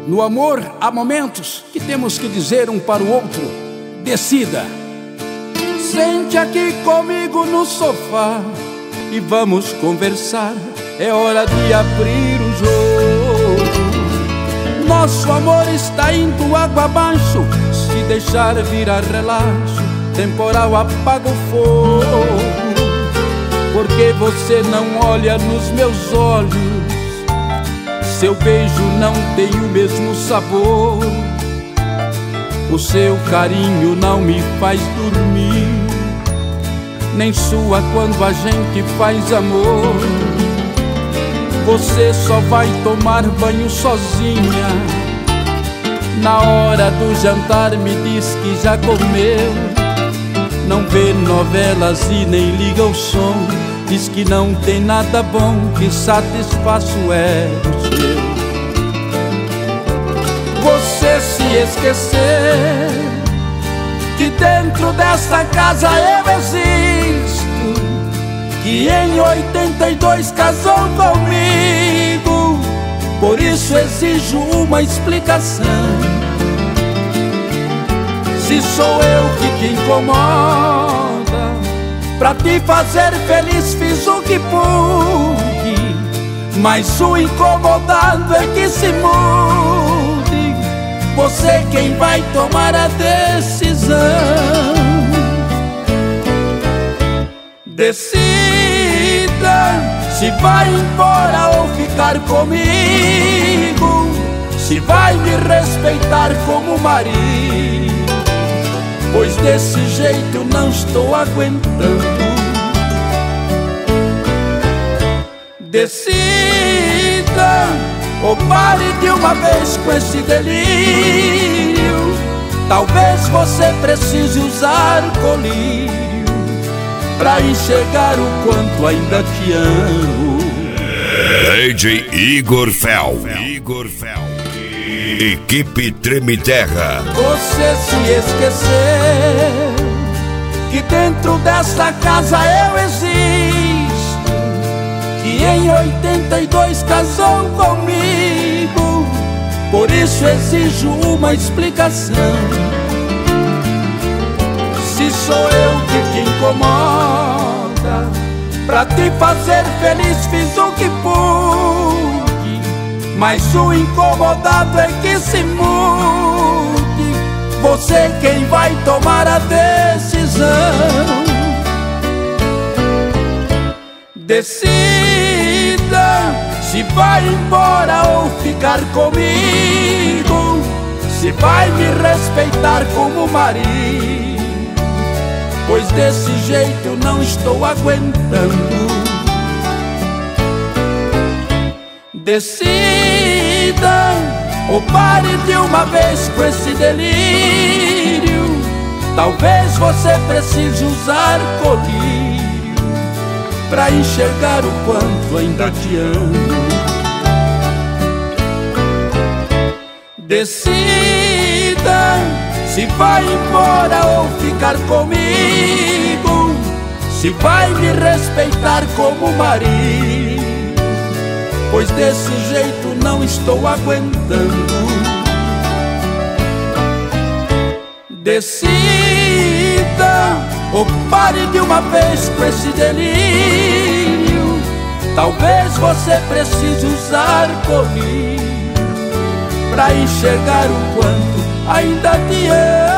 No amor há momentos que temos que dizer um para o outro: decida. Sente aqui comigo no sofá e vamos conversar. É hora de abrir o jogo. Nosso amor está indo água abaixo. Se deixar virar relaxo, temporal apaga o fogo. Porque você não olha nos meus olhos, seu beijo não tem o mesmo sabor. O seu carinho não me faz dormir, nem sua quando a gente faz amor. Você só vai tomar banho sozinha. Na hora do jantar me diz que já comeu. Não vê novelas e nem liga o som. Diz que não tem nada bom que satisfaça o ego seu. Você se esquecer que dentro dessa casa eu existo, que em 82 casou comigo. Por isso exijo uma explicação. Se sou eu que te incomoda, pra te fazer feliz fiz o que pude, mas o incomodado é que se mude. Você quem vai tomar a decisão. Decida se vai embora ou ficar comigo, se vai me respeitar como marido, pois desse jeito não estou aguentando. Decida ou pare de uma vez com esse delírio. Talvez você precise usar colírio pra enxergar o quanto ainda te amo. DJ Igor Fel. Equipe Treme Terra. Você se esqueceu que dentro desta casa eu existo, que em 82 casou comigo. Por isso exijo uma explicação. Se sou eu que te incomoda, pra te fazer feliz fiz o que pude, mas o incomodado é que se mude. Você quem vai tomar a decisão. Decida se vai embora ou ficar comigo, se vai me respeitar como marido, pois desse jeito eu não estou aguentando. Decida ou pare de uma vez com esse delírio. Talvez você precise usar colírio pra enxergar o quanto ainda te amo. Decida se vai embora ou ficar comigo, se vai me respeitar como marido, pois desse jeito não estou aguentando. Decida ou pare de uma vez com esse delírio. Talvez você precise usar colírio pra enxergar o quanto ainda te amo.